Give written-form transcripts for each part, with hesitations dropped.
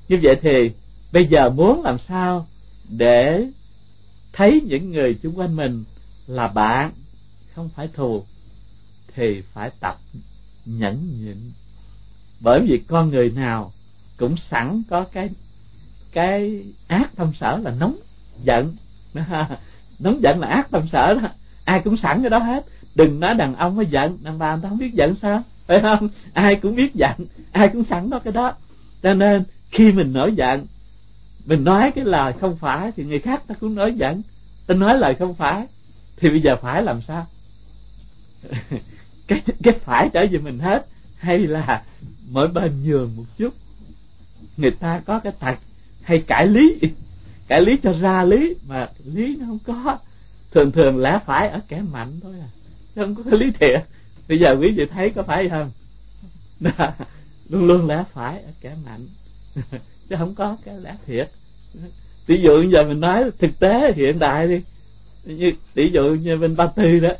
Như vậy thì bây giờ muốn làm sao để thấy những người xung quanh mình là bạn, không phải thù, thì phải tập nhẫn nhịn. Bởi vì con người nào cũng sẵn có cái ác tâm sở là nóng giận. Nóng giận là ác tâm sở đó, ai cũng sẵn cái đó hết. Đừng nói đàn ông mới giận, đàn bà người ta không biết giận sao, phải không? Ai cũng biết giận, ai cũng sẵn đó cái đó. Cho nên khi mình nổi giận, mình nói cái lời không phải thì người khác ta cũng nổi giận. Ta nói lời không phải thì bây giờ phải làm sao? cái phải trở về mình hết, hay là mỗi bên nhường một chút? Người ta có cái tật hay cãi lý cho ra lý mà lý nó không có. Thường lẽ phải ở kẻ mạnh thôi à, chứ không có cái lý thiệt. Bây giờ quý vị thấy có phải không? Luôn luôn lẽ phải ở kẻ mạnh chứ không có cái lẽ thiệt. Ví dụ giờ mình nói thực tế hiện đại đi, như ví dụ như bên Ba Tư đó,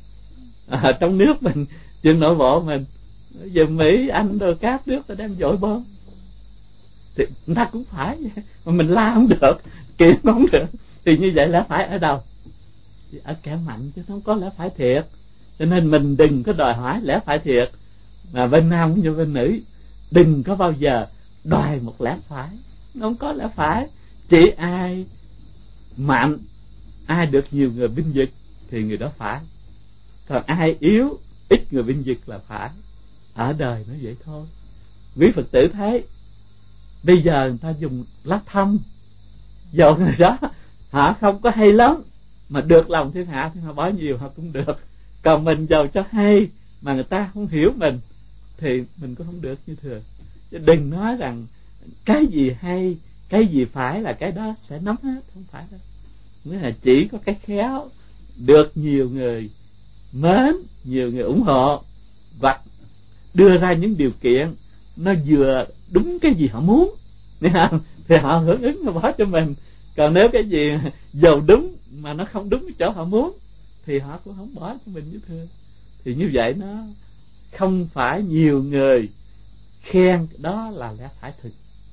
trong nước mình, chuyện nội bộ mình, giờ Mỹ Anh rồi các nước ta đang dội bom thì người ta cũng phải vậy. Mà mình la không được, kiện không được, thì như vậy lẽ phải ở đâu? Thì ở kẻ mạnh chứ không có lẽ phải thiệt. Cho nên mình đừng có đòi hỏi lẽ phải thiệt, mà bên nam cũng như bên nữ đừng có bao giờ đòi một lẽ phải. Nó không có lẽ phải. Chỉ ai mạnh, ai được nhiều người binh vực thì người đó phải, còn ai yếu, ít người binh vực là phải. Ở đời nó vậy thôi. Quý Phật tử thấy bây giờ người ta dùng lá thăm dầu người đó họ không có hay lắm, mà được lòng thiên hạ thì họ bỏ nhiều họ cũng được. Còn mình giàu cho hay mà người ta không hiểu mình thì mình cũng không được như thường. Chứ đừng nói rằng cái gì hay, cái gì phải là cái đó sẽ nắm hết, không phải đâu. Nghĩa là chỉ có cái khéo được nhiều người mến, nhiều người ủng hộ, và đưa ra những điều kiện nó vừa đúng cái gì họ muốn thì họ hưởng ứng và bỏ cho mình. Còn nếu cái gì giàu đúng mà nó không đúng cái chỗ họ muốn thì họ cũng không bỏ cho mình như thường. Thì như vậy nó không phải nhiều người khen đó là lẽ phải thực.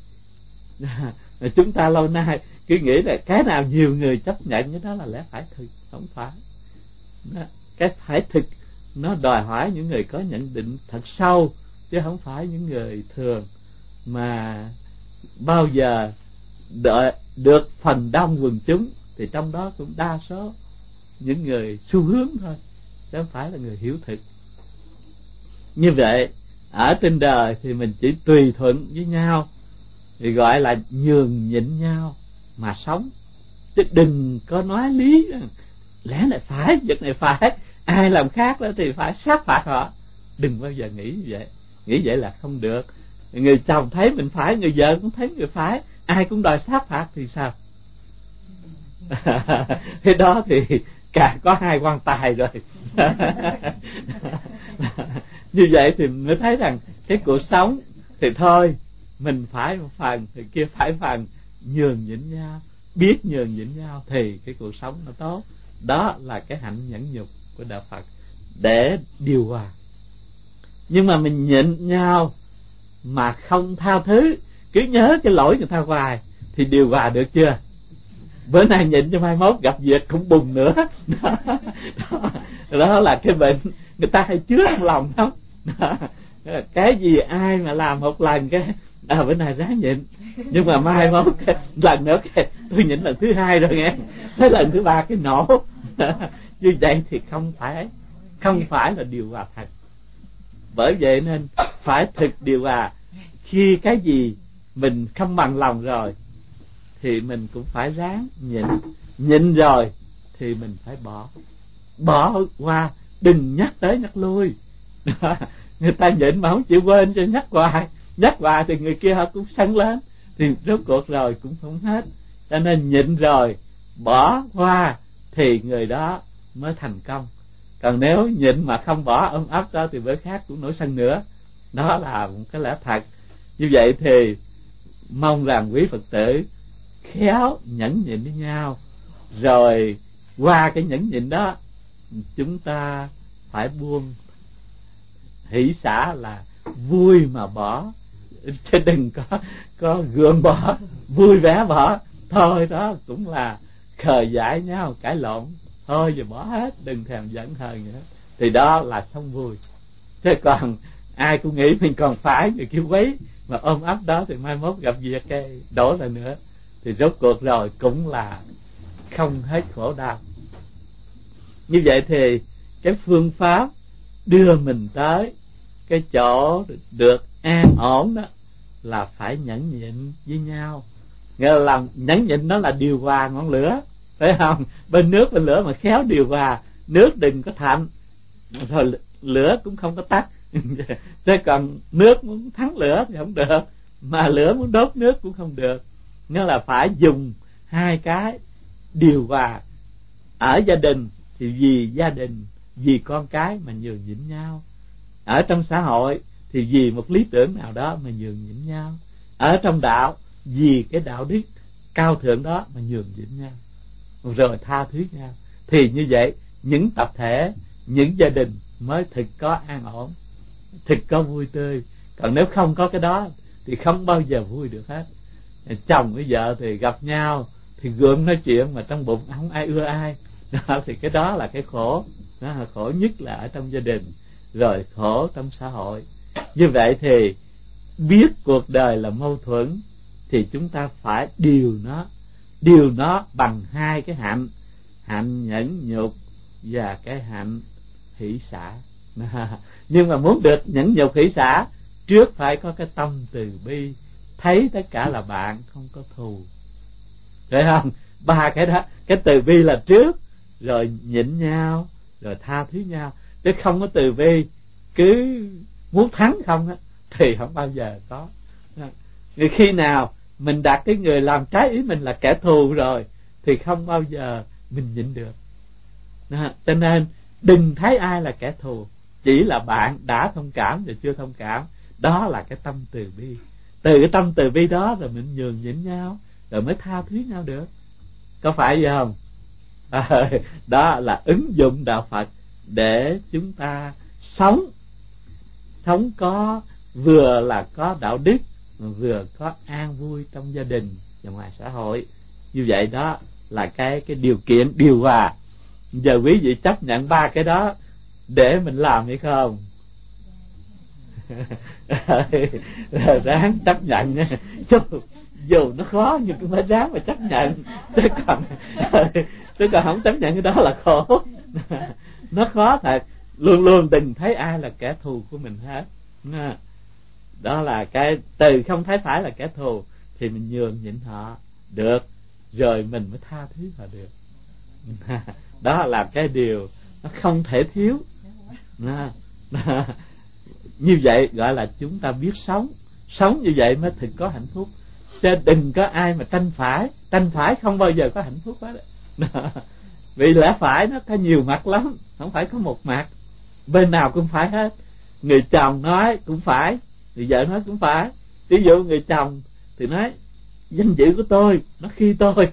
Chúng ta lâu nay cứ nghĩ là cái nào nhiều người chấp nhận cái đó là lẽ phải thực. Không phải. Cái phải thực nó đòi hỏi những người có nhận định thật sâu, chứ không phải những người thường mà bao giờ được phần đông quần chúng. Thì trong đó cũng đa số những người xu hướng thôi, chứ không phải là người hiểu thực. Như vậy ở trên đời thì mình chỉ tùy thuận với nhau, thì gọi là nhường nhịn nhau mà sống. Chứ đừng có nói lý lẽ này phải, việc này phải, ai làm khác đó thì phải sát phạt họ. Đừng bao giờ nghĩ như vậy. Nghĩ vậy là không được. Người chồng thấy mình phải, người vợ cũng thấy người phải, ai cũng đòi sát phạt thì sao? Thế đó thì cả có hai quan tài rồi. Như vậy thì mới thấy rằng cái cuộc sống thì thôi, mình phải một phần thì kia phải phần, nhường nhịn nhau, biết nhường nhịn nhau thì cái cuộc sống nó tốt. Đó là cái hạnh nhẫn nhục của đạo Phật để điều hòa. Nhưng mà mình nhịn nhau mà không tha thứ, cứ nhớ cái lỗi người ta hoài thì điều hòa được chưa? Bữa nay nhịn cho mai mốt gặp việc cũng bùng nữa. Đó là cái bệnh người ta hay chứa trong lòng lắm. Cái gì ai mà làm một lần cái bữa nay ráng nhịn, nhưng mà mai mốt lần nữa cái tôi nhịn lần thứ hai rồi nghe, tới lần thứ ba cái nổ. Như vậy thì không phải là điều hòa thật. Bởi vậy nên phải thực điều hòa. Khi cái gì mình không bằng lòng rồi thì mình cũng phải ráng nhịn rồi thì mình phải bỏ qua, đừng nhắc tới nhắc lui. Người ta nhịn mà không chịu quên cho nhắc hoài thì người kia họ cũng sân lên, thì rốt cuộc rồi cũng không hết. Cho nên nhịn rồi bỏ qua thì người đó mới thành công. Còn nếu nhịn mà không bỏ ôm ấp đó thì bữa khác cũng nổi sân nữa. Đó là một cái lẽ thật. Như vậy thì mong rằng quý Phật tử khéo nhẫn nhịn với nhau, rồi qua cái nhẫn nhịn đó chúng ta phải buông. Hỷ xả là vui mà bỏ, chứ đừng có gượng bỏ, vui vẻ bỏ. Thôi đó cũng là khờ dại nhau, cãi lộn, thôi giờ bỏ hết, đừng thèm giận hờn nữa. Thì đó là sống vui. Chứ còn ai cũng nghĩ mình còn phải, người kêu quấy mà ôm ấp đó, thì mai mốt gặp việc cái đổ lại nữa, thì rốt cuộc rồi cũng là không hết khổ đau. Như vậy thì cái phương pháp đưa mình tới cái chỗ được an ổn đó là phải nhẫn nhịn với nhau. Nghĩa là làm nhẫn nhịn đó là điều hòa ngọn lửa, phải không? Bên nước bên lửa mà khéo điều hòa, nước đừng có thạnh, rồi lửa cũng không có tắt. Chứ còn nước muốn thắng lửa thì không được, mà lửa muốn đốt nước cũng không được. Nghĩa là phải dùng hai cái điều hòa. Ở gia đình thì vì gia đình, vì con cái mà nhường nhịn nhau. Ở trong xã hội thì vì một lý tưởng nào đó mà nhường nhịn nhau. Ở trong đạo vì cái đạo đức cao thượng đó mà nhường nhịn nhau, rồi tha thứ nhau. Thì như vậy những tập thể, những gia đình mới thực có an ổn, thực có vui tươi. Còn nếu không có cái đó thì không bao giờ vui được hết. Chồng với vợ thì gặp nhau thì gượng nói chuyện mà trong bụng không ai ưa ai. Đó, thì cái đó là cái khổ. Đó là khổ nhất là ở trong gia đình, rồi khổ trong xã hội. Như vậy thì biết cuộc đời là mâu thuẫn thì chúng ta phải điều nó bằng hai cái hạnh: hạnh nhẫn nhục và cái hạnh hỷ xả. Nhưng mà muốn được nhẫn nhục hỷ xả, trước phải có cái tâm từ bi, thấy tất cả là bạn, không có thù, phải không? Ba cái đó, cái từ bi là trước, rồi nhịn nhau, rồi tha thứ nhau. Chứ không có từ bi, cứ muốn thắng không á, thì không bao giờ có. Vì khi nào mình đặt cái người làm trái ý mình là kẻ thù rồi thì không bao giờ mình nhịn được. Cho nên đừng thấy ai là kẻ thù, chỉ là bạn đã thông cảm và chưa thông cảm. Đó là cái tâm từ bi. Từ cái tâm từ bi đó rồi mình nhường nhịn nhau, rồi mới tha thứ nhau được. Có phải vậy không? Đó là ứng dụng đạo Phật để chúng ta sống có, vừa là có đạo đức, vừa có an vui trong gia đình và ngoài xã hội. Như vậy đó là cái điều kiện điều hòa. Giờ quý vị chấp nhận ba cái đó để mình làm hay không? Ráng chấp nhận nha. Dù nó khó nhưng cũng phải ráng mà chấp nhận. Chứ còn không chấp nhận cái đó là khổ. Nó khó thật. Luôn luôn đừng thấy ai là kẻ thù của mình hết. Đó là cái từ không thấy phải là kẻ thù thì mình nhường nhịn họ được, rồi mình mới tha thứ họ được. Đó là cái điều nó không thể thiếu. Như vậy gọi là chúng ta biết sống như vậy mới thực có hạnh phúc. Chứ đừng có ai mà tranh phải không bao giờ có hạnh phúc hết. Vì lẽ phải nó có nhiều mặt lắm, không phải có một mặt, bên nào cũng phải hết. Người chồng nói cũng phải, người vợ nói cũng phải. Ví dụ người chồng thì nói danh dự của tôi, nó khi tôi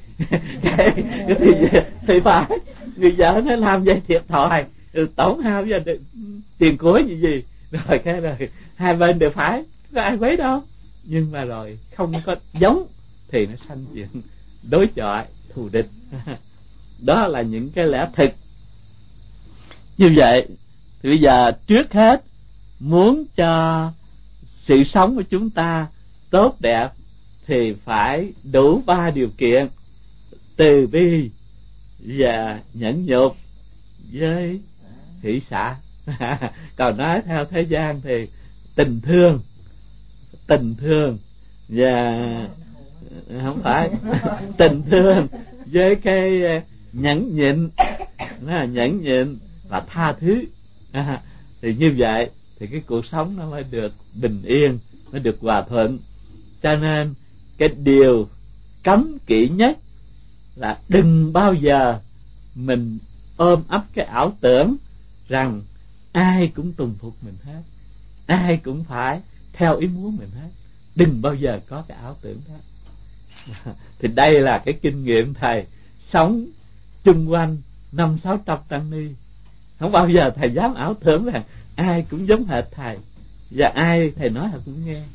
thì phải. Người vợ nói làm vậy thiệt thòi, tổn hao với tiền cuối gì rồi cái rồi hai bên đều phải, có ai quấy đâu. Nhưng mà rồi không có giống thì nó sanh chuyện đối chọi thù địch. Đó là những cái lẽ thực. Như vậy thì bây giờ trước hết muốn cho sự sống của chúng ta tốt đẹp thì phải đủ ba điều kiện: từ bi và nhẫn nhục với hỷ xả. Còn nói theo thế gian thì tình thương và không phải tình thương với cái nhẫn nhịn và tha thứ. Thì như vậy thì cái cuộc sống nó mới được bình yên, mới được hòa thuận. Cho nên cái điều cấm kỵ nhất là đừng bao giờ mình ôm ấp cái ảo tưởng rằng ai cũng tùng phục mình hết, ai cũng phải theo ý muốn mình hết. Đừng bao giờ có cái ảo tưởng đó. Thì đây là cái kinh nghiệm thầy sống chung quanh 500-600 tăng ni. Không bao giờ thầy dám ảo tưởng rằng ai cũng giống hệt thầy, và ai thầy nói thầy cũng nghe.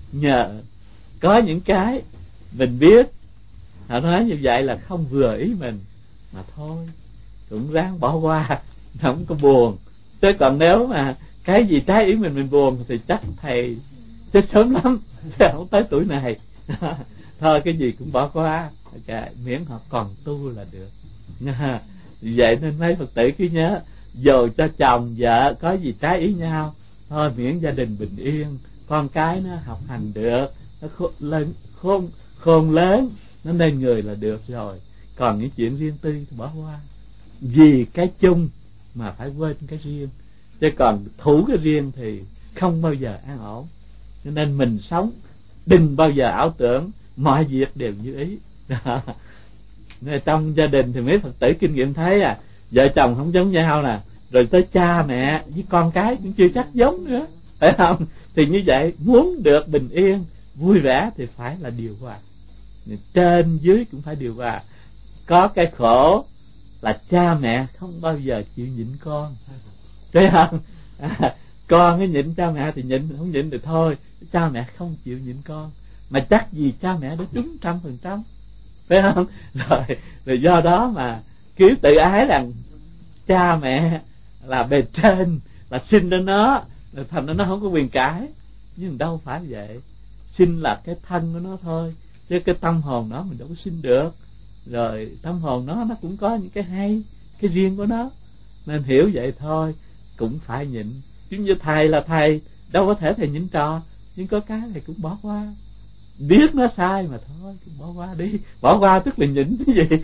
nhờ có những cái mình biết họ nói như vậy là không vừa ý mình, mà thôi cũng ráng bỏ qua, không có buồn. Chứ còn nếu mà cái gì trái ý mình buồn thì chắc thầy chết sớm lắm, chứ không tới tuổi này. Thôi cái gì cũng bỏ qua, okay, miễn họ còn tu là được. Vậy nên mấy Phật tử cứ nhớ, dù cho chồng vợ có gì trái ý nhau, thôi miễn gia đình bình yên, con cái nó học hành được, nó khôn lớn, nó nên người là được rồi. Còn những chuyện riêng tư thì bỏ qua, vì cái chung mà phải quên cái riêng. Chứ còn thủ cái riêng thì không bao giờ an ổn. Cho nên mình sống đừng bao giờ ảo tưởng mọi việc đều như ý. Nên trong gia đình thì mấy Phật tử kinh nghiệm thấy vợ chồng không giống nhau nè, rồi tới cha mẹ với con cái cũng chưa chắc giống nữa, phải không? Thì như vậy muốn được bình yên vui vẻ thì phải là điều hòa, trên dưới cũng phải điều hòa. Có cái khổ là cha mẹ không bao giờ chịu nhịn con, thấy không? Con cái nhịn cha mẹ thì nhịn, không nhịn thì thôi. Cha mẹ không chịu nhịn con, mà chắc gì cha mẹ đã trúng 100%, phải không? Rồi do đó mà cứ tự ái rằng cha mẹ là bề trên, là sinh ra nó, thành ra nó không có quyền cãi. Nhưng đâu phải vậy, sinh là cái thân của nó thôi, chứ cái tâm hồn nó mình đâu có sinh được. Rồi tâm hồn nó cũng có những cái hay, cái riêng của nó, nên hiểu vậy thôi, cũng phải nhịn. Chứ như thầy là thầy, đâu có thể thầy nhịn trò, nhưng có cái thầy cũng bỏ qua. Biết nó sai mà thôi, cũng bỏ qua đi. Bỏ qua tức là nhịn cái gì.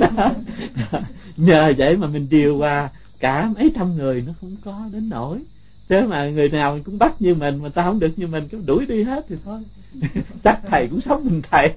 Nhờ vậy mà mình điều hòa cả mấy trăm người nó không có đến nỗi. Chứ mà người nào cũng bắt như mình, mà ta không được như mình, cứ đuổi đi hết thì thôi. Chắc thầy cũng sống mình thầy.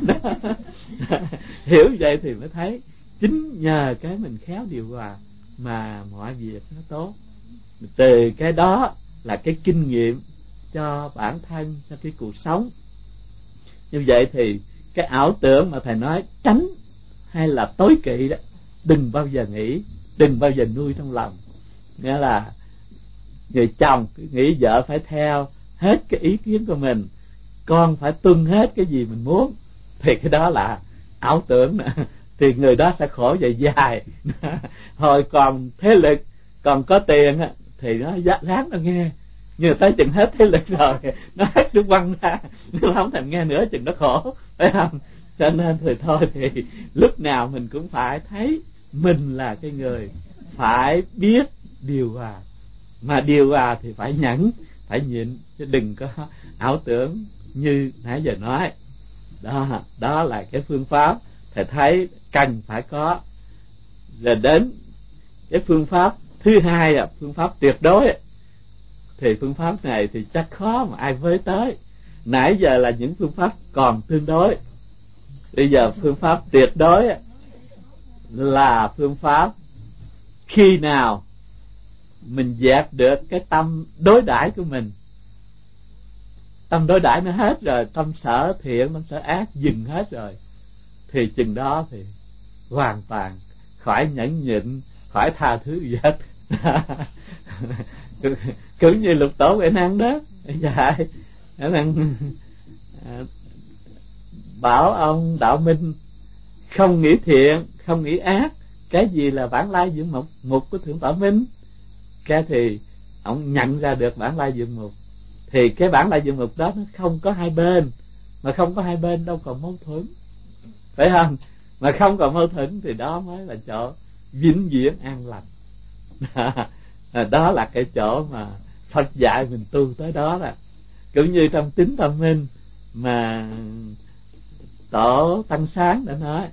Hiểu vậy thì mới thấy chính nhờ cái mình khéo điều hòa mà mọi việc nó tốt. Từ cái đó là cái kinh nghiệm cho bản thân, cho cái cuộc sống. Như vậy thì cái ảo tưởng mà thầy nói tránh hay là tối kỵ đó, đừng bao giờ nghĩ, đừng bao giờ nuôi trong lòng. Nghĩa là người chồng nghĩ vợ phải theo hết cái ý kiến của mình, con phải tuân hết cái gì mình muốn, thì cái đó là ảo tưởng nè. Thì người đó sẽ khổ về dài. Hồi còn thế lực, còn có tiền thì nó ráng nó nghe, nhưng tới chừng hết thế lực rồi nó hết nó quăng ra, nó không thèm nghe nữa, chừng nó khổ, phải không? Cho nên thì thôi, thì lúc nào mình cũng phải thấy mình là cái người phải biết điều hòa, mà điều hòa thì phải nhẫn, phải nhịn, chứ đừng có ảo tưởng như nãy giờ nói. Đó là cái phương pháp thầy thấy cần phải có. Rồi đến cái phương pháp thứ hai là phương pháp tuyệt đối. Thì phương pháp này thì chắc khó mà ai với tới. Nãy giờ là những phương pháp còn tương đối, bây giờ phương pháp tuyệt đối là phương pháp khi nào mình dẹp được cái tâm đối đãi của mình, tâm đối đãi nó hết rồi, tâm sở thiện, tâm sở ác dừng hết rồi, thì chừng đó thì hoàn toàn khỏi nhẫn nhịn, khỏi tha thứ gì hết. Cứ như Lục Tổ Huệ Năng đó, dạy bảo ông Đạo Minh không nghĩ thiện, không nghĩ ác, cái gì là bản lai dưỡng mục của Thượng Tọa Minh. Cái thì ông nhận ra được bản lai dưỡng mục, thì cái bản lai dưỡng mục đó nó không có hai bên, mà không có hai bên đâu còn mâu thuẫn, phải không? Mà không còn mâu thuẫn thì đó mới là chỗ vĩnh viễn an lành. Đó là cái chỗ mà Phật dạy mình tu tới đó là cũng như trong Tín Tâm Minh mà Tổ Tăng Sáng đã nói: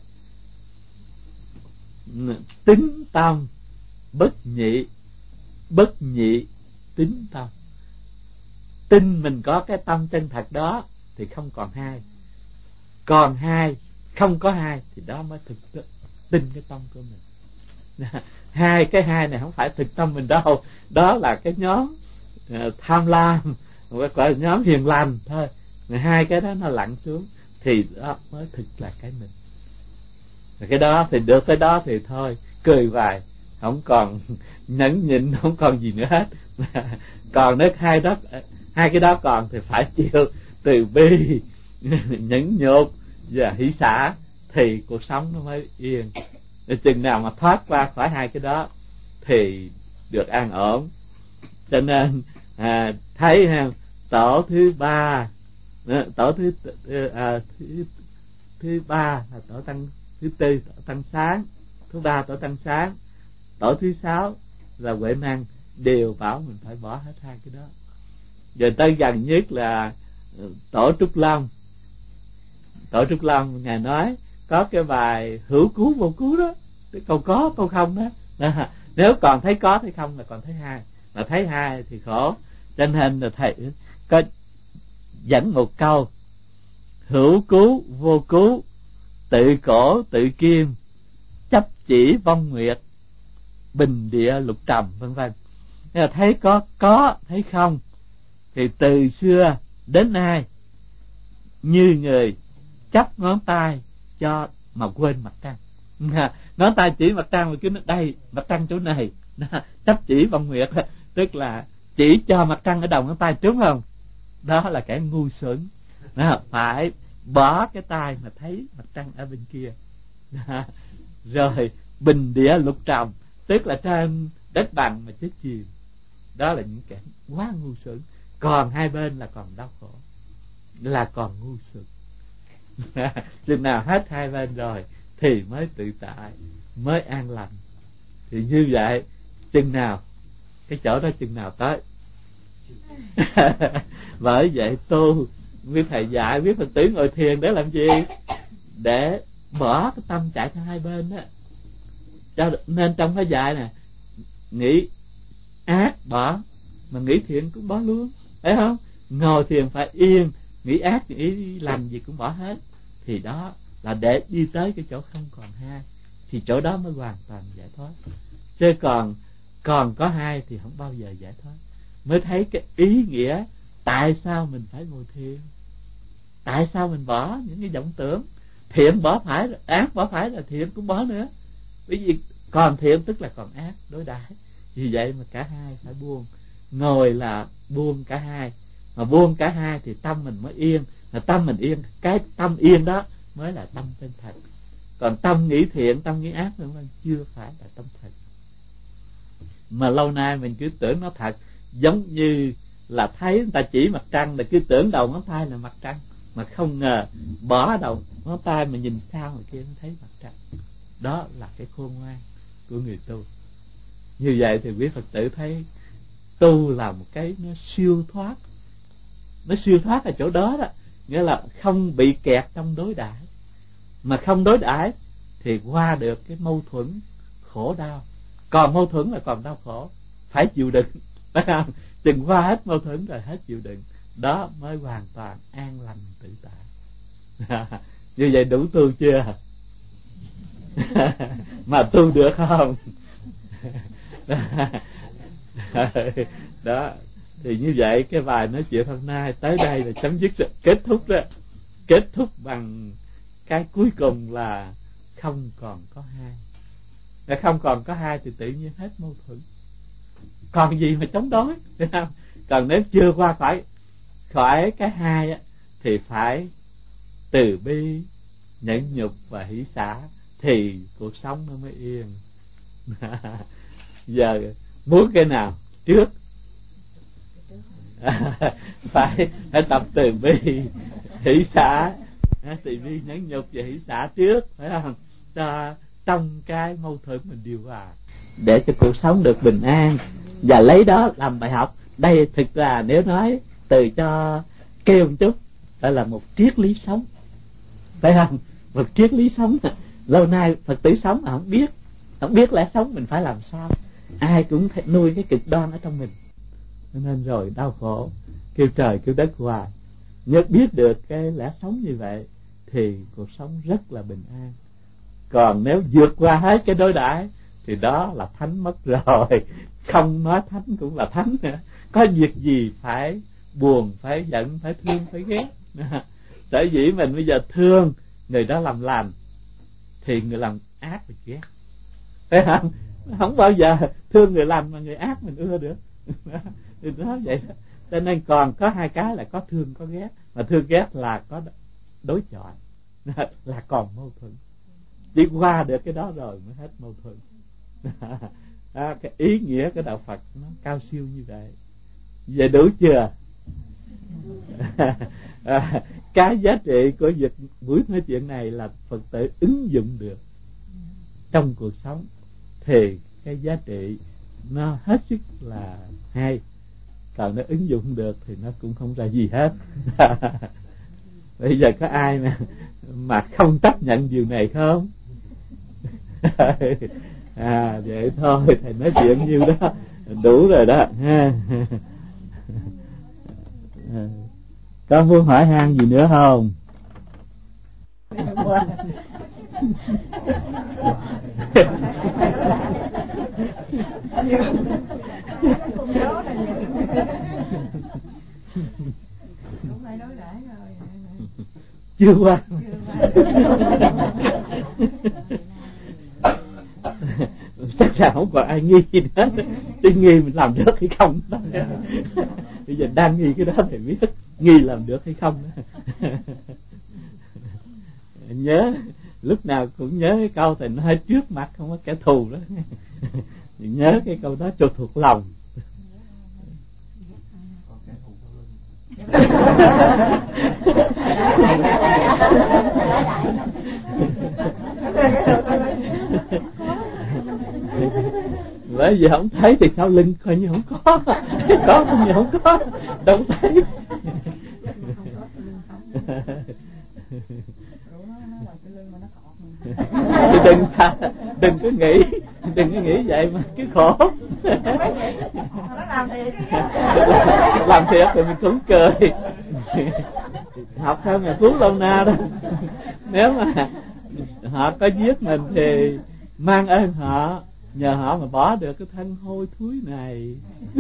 tín tâm bất nhị, bất nhị tín tâm. Tin mình có cái tâm chân thật đó thì không còn hai, còn hai không có hai thì đó mới thực tin cái tâm của mình. Hai cái hai này không phải thực tâm mình đâu, đó là cái nhóm tham lam, gọi là nhóm hiền lành thôi. Hai cái đó nó lặn xuống thì đó mới thực là cái mình. Cái đó thì được, tới đó thì thôi cười vài, không còn nhẫn nhịn, không còn gì nữa hết. Còn nếu hai cái đó còn thì phải chịu từ bi, nhẫn nhục và hỷ xả thì cuộc sống nó mới yên. Chừng nào mà thoát qua khỏi hai cái đó thì được an ổn. Cho nên thấy ha, tổ thứ ba, tổ thứ ba là tổ tăng, thứ tư tổ tăng sáng, thứ ba tổ tăng sáng, tổ thứ sáu là Huệ Năng, đều bảo mình phải bỏ hết hai cái đó. Giờ tới gần nhất là tổ Trúc Long. Tổ Trúc Long ngài nói có cái bài hữu cứu vô cứu đó, cái câu có câu không đó. Nếu còn thấy có thấy không là còn thấy hai, mà thấy hai thì khổ. Cho nên là thầy có dẫn một câu: hữu cứu vô cứu, tự cổ tự kim, chấp chỉ vong nguyệt, bình địa lục trầm, vân vân. Nên là thấy có thấy không thì từ xưa đến nay như người chấp ngón tay cho mà quên mặt trăng. Ngón tay chỉ mặt trăng mà cứ nói đây mặt trăng chỗ này, chấp chỉ vong nguyệt, tức là chỉ cho mặt trăng ở đầu ngón tay, đúng không? Đó là kẻ ngu xuẩn. Phải bỏ cái tay mà thấy mặt trăng ở bên kia. Rồi bình địa lục trầm, tức là trên đất bằng mà chết chìm. Đó là những kẻ quá ngu xuẩn. Còn hai bên là còn đau khổ, là còn ngu xuẩn. Chừng nào hết hai bên rồi thì mới tự tại, mới an lành. Thì như vậy chừng nào cái chỗ đó chừng nào tới. Bởi vậy tu, quý thầy dạy biết Phật tử ngồi thiền để làm gì? Để bỏ cái tâm chạy theo hai bên đó. Cho nên trong cái dạy nè, nghĩ ác bỏ, mà nghĩ thiện cũng bỏ luôn, thấy không? Ngồi thiền phải yên, nghĩ ác nghĩ lành gì cũng bỏ hết. Thì đó là để đi tới cái chỗ không còn hai, thì chỗ đó mới hoàn toàn giải thoát. Chứ còn có hai thì không bao giờ giải thoát. Mới thấy cái ý nghĩa tại sao mình phải ngồi thiền, tại sao mình bỏ những cái vọng tưởng. Thiện bỏ phải, ác bỏ phải là thiện cũng bỏ nữa. Bởi vì còn thiện tức là còn ác đối đãi. Vì vậy mà cả hai phải buông. Ngồi là buông cả hai, mà buông cả hai thì tâm mình mới yên. Mà tâm mình yên, cái tâm yên đó mới là tâm chân thật. Còn tâm nghĩ thiện, tâm nghĩ ác nữa chưa phải là tâm thật. Mà lâu nay mình cứ tưởng nó thật. Giống như là thấy người ta chỉ mặt trăng là cứ tưởng đầu ngón tay là mặt trăng, mà không ngờ bỏ đầu ngón tay mà nhìn sao người kia mới thấy mặt trăng. Đó là cái khôn ngoan của người tu. Như vậy thì quý Phật tử thấy tu là một cái nó siêu thoát. Nó siêu thoát ở chỗ đó đó, nghĩa là không bị kẹt trong đối đãi. Mà không đối đãi thì qua được cái mâu thuẫn khổ đau. Còn mâu thuẫn là còn đau khổ, phải chịu đựng. Chừng qua hết mâu thuẫn rồi hết chịu đựng, đó mới hoàn toàn an lành tự tại. Như vậy đủ tu chưa? Mà tu được không? Đó. Thì như vậy cái bài nói chuyện hôm nay tới đây là chấm dứt rồi, kết thúc đó. Kết thúc bằng cái cuối cùng là không còn có hai. Nếu không còn có hai thì tự nhiên hết mâu thuẫn. Còn gì mà chống đối, thấy không? Còn nếu chưa qua khỏi cái hai á, thì phải từ bi, nhẫn nhục và hỷ xả thì cuộc sống nó mới yên. Giờ muốn cái nào trước? phải tập từ bi, hỷ xả. Từ bi, nhẫn nhục và hỷ xả trước, phải không? Cho trong cái mâu thuẫn mình điều hòa, để cho cuộc sống được bình an, và lấy đó làm bài học. Đây thực ra nếu nói từ cho kêu một chút, đó là một triết lý sống, phải không? Một triết lý sống. Lâu nay Phật tử sống mà không biết lẽ sống mình phải làm sao. Ai cũng nuôi cái cực đoan ở trong mình, cho nên rồi đau khổ, kêu trời kêu đất hoài. Nhớ biết được cái lẽ sống như vậy thì cuộc sống rất là bình an. Còn nếu vượt qua hết cái đối đãi thì đó là thánh mất rồi. Không nói thánh cũng là thánh nữa. Có việc gì phải buồn, phải giận, phải thương, phải ghét. Sở dĩ mình bây giờ thương người đó làm lành thì người làm ác mình ghét, phải không? Không bao giờ thương người lành mà người ác mình ưa được. Thì nói vậy đó. Cho nên còn có hai cái là có thương có ghét, mà thương ghét là có đối chọi, là còn mâu thuẫn. Đi qua được cái đó rồi mới hết mâu thuẫn. Cái ý nghĩa của đạo Phật nó cao siêu như vậy. Vậy đủ chưa? Cái giá trị của việc buổi nói chuyện này là Phật tử ứng dụng được trong cuộc sống thì cái giá trị nó hết sức là hay. Còn nó ứng dụng được thì nó cũng không ra gì hết. Bây giờ có ai mà không chấp nhận điều này không? Vậy thôi, thầy nói chuyện nhiêu đó đủ rồi đó ha. Có muốn hỏi han gì nữa không? Chưa qua. Chắc là không còn ai nghi gì hết. Chứ nghi mình làm được hay không. Bây giờ đang nghi cái đó thì biết nghi làm được hay không. Nhớ lúc nào cũng nhớ cái câu thì nói trước mặt không có kẻ thù đó. Nhớ cái câu đó cho thuộc lòng. Bởi vì không thấy thì sau lưng coi như không có. Có không như không có. Đâu thấy. Đừng có nghĩ vậy mà cái khổ. Làm thiệt thì mình cũng cười. Học theo ngày Phú Lâu Na đó. Nếu mà họ có giết mình thì mang ơn họ, nhờ họ mà bỏ được cái thân hôi thối này.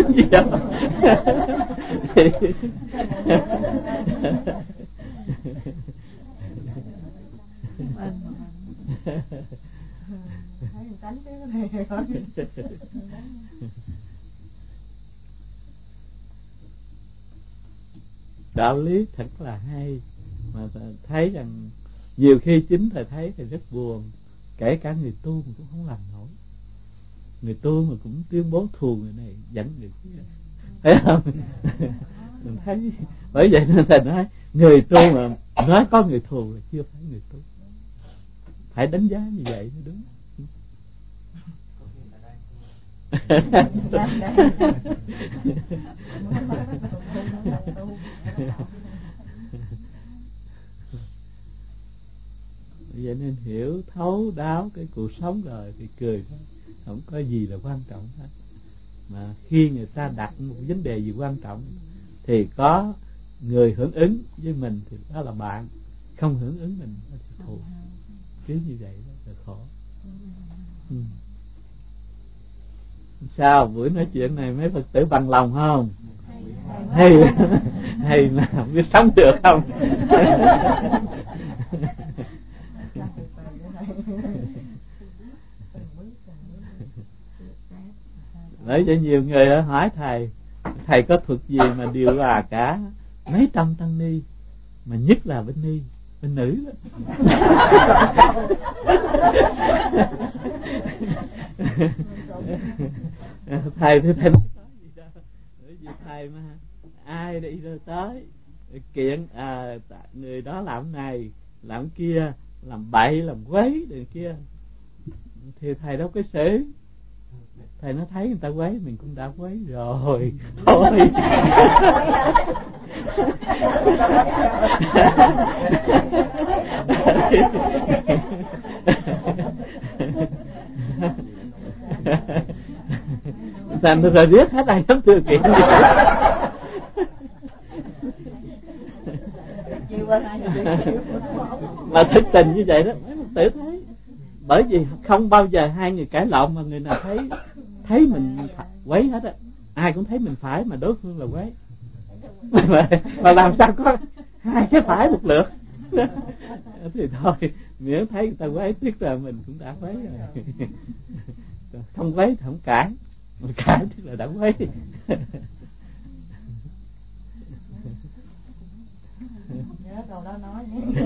Đạo lý thật là hay, mà thấy rằng nhiều khi chính thầy thấy thì rất buồn. Kể cả người tu mà cũng không làm nổi. Người tu mà cũng tuyên bố thù người này dẫn người kia, thấy không? Mình thấy bởi vậy nên thầy nói người tu mà nói có người thù là chưa phải người tu. Phải đánh giá như vậy mới đúng. Vậy nên hiểu thấu đáo cái cuộc sống rồi thì cười thôi, không có gì là quan trọng hết. Mà khi người ta đặt một vấn đề gì quan trọng thì có người hưởng ứng với mình thì đó là bạn, không hưởng ứng mình thì thù. Cứ như vậy đó là khổ. Sao buổi nói chuyện này mấy Phật tử bằng lòng không? Hay mà không biết sống được không? Bởi vậy nhiều người hỏi thầy có thuật gì mà điều hòa cả mấy trăm tăng ni, mà nhất là bên ni, bên nữ đó. Thầy nói gì đâu, bởi vì thầy mà ai đi rồi tới kiện người đó làm này làm kia, làm bậy làm quấy rồi kia thì thầy đâu có xử. Thầy nó thấy người ta quấy mình cũng đã quấy rồi thôi. Thành rồi biết hết ai dám thừa kiện. Mà thực tình như vậy đó mấy Phật tử thấy. Bởi vì không bao giờ hai người cãi lộn mà người nào thấy mình quấy hết á. Ai cũng thấy mình phải mà đối phương là quấy. Mà làm sao có hai cái phải một lượt. Thì thôi, miễn thấy người ta quấy tiếc là mình cũng đã quấy rồi. Không quấy thì không cãi, mà cãi tức là đã quấy. nói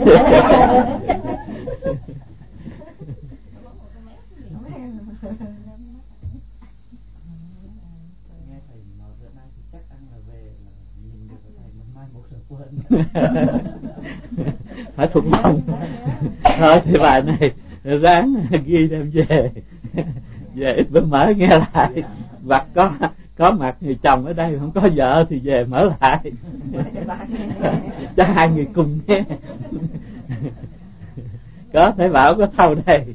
phải thuộc lòng. Thôi thì bài này ráng ghi đem về, về ít bữa mở nghe lại, hoặc có mặt người chồng ở đây không có vợ thì về mở lại cho hai người cùng nghe. Có thể bảo có thâu đây.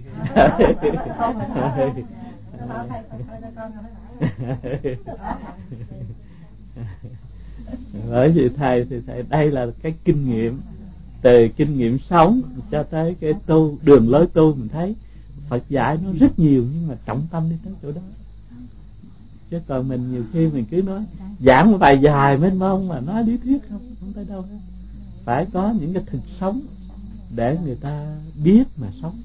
Bởi vì thầy thì thầy đây là cái kinh nghiệm, từ kinh nghiệm sống cho tới cái tu, đường lối tu. Mình thấy Phật dạy nó rất nhiều, nhưng mà trọng tâm đi tới chỗ đó. Chứ còn mình nhiều khi mình cứ nói giảng một bài dài mênh mông mà nói lý thuyết không tới đâu hết. Phải có những cái thực sống để người ta biết mà sống.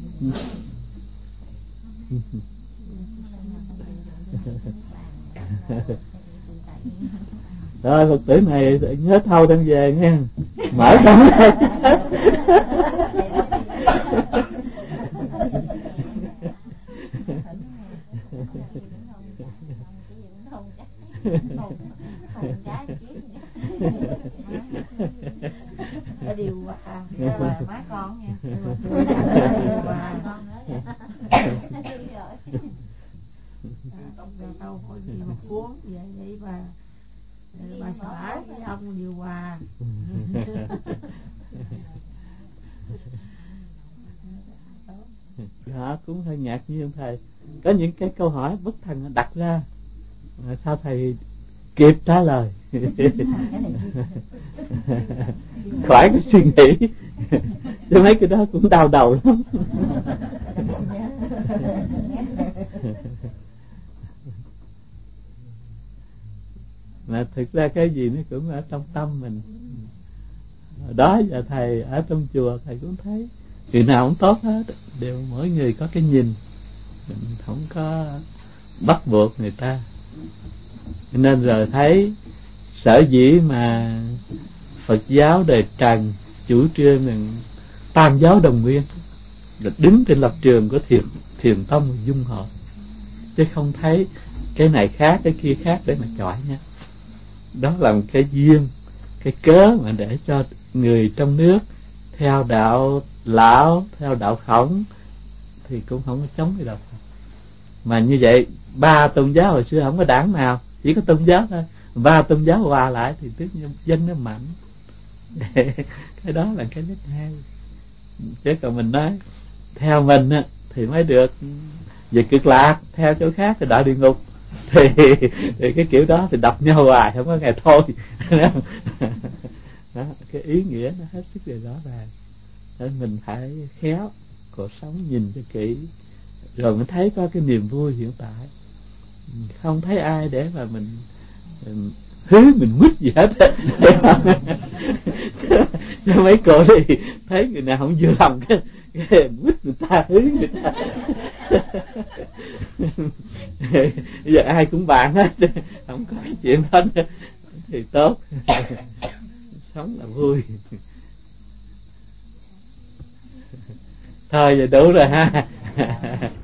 Rồi Phật tử này nhớ thâu đem về nghe, mở cổng ra. Điều hòa má con nha. Đâu có gì mà cuốn vậy bà xã với ông điều hòa. Đó cũng hơi ngạc nhiên thầy. Có những cái câu hỏi bất thần đặt ra, sao thầy kịp trả lời. Khỏi cái suy nghĩ. Chứ mấy cái đó cũng đau đầu lắm. Mà thực ra cái gì nó cũng ở trong tâm mình. Đó giờ thầy ở trong chùa thầy cũng thấy người nào cũng tốt hết, đều mỗi người có cái nhìn, mình không có bắt buộc người ta. Nên rồi thấy sở dĩ mà Phật giáo đời Trần chủ trương là tam giáo đồng nguyên, là đứng trên lập trường của thiền tông dung hợp, chứ không thấy cái này khác cái kia khác để mà chọi nha. Đó là một cái duyên, cái cớ mà để cho người trong nước theo đạo Lão, theo đạo Khổng thì cũng không có chống cái đạo Phật. Mà như vậy ba tôn giáo hồi xưa không có đảng nào, chỉ có tôn giáo thôi, ba tôn giáo hòa lại thì tức dân nó mạnh. Cái đó là cái rất hay. Chứ còn mình nói theo mình á thì mới được về Cực Lạc, theo chỗ khác thì đọa địa ngục. Thì cái kiểu đó thì đập nhau hoài không có ngày thôi. Đó, cái ý nghĩa nó hết sức là rõ ràng. Nên mình phải khéo cuộc sống, nhìn cho kỹ rồi mới thấy có cái niềm vui hiện tại. Không thấy ai để mà mình hứ mình quýt gì hết. Cho mấy cô đi thấy người nào không vừa lòng cái quýt người ta, hứ người ta. Bây giờ ai cũng bàn hết, không có cái chuyện đó thì tốt. Sống là vui. Thôi giờ đủ rồi ha.